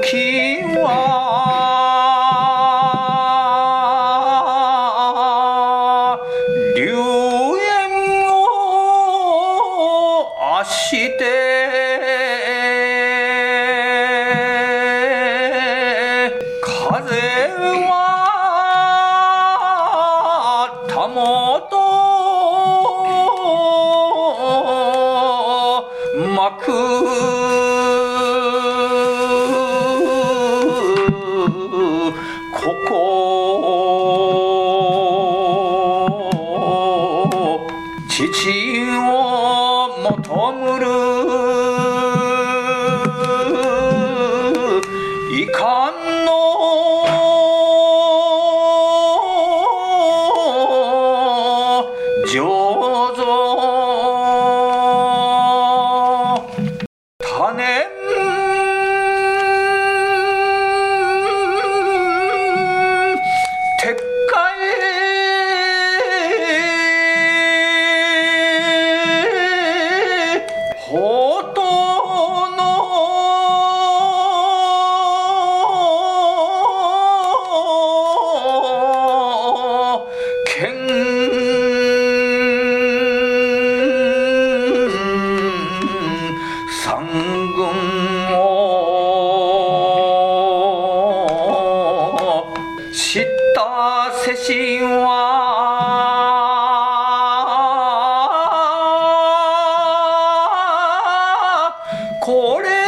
時は流煙をあして風はたもとまくここ父を求むるいかんの醸造多年撤回法灯の剣三軍を知った世親はこれ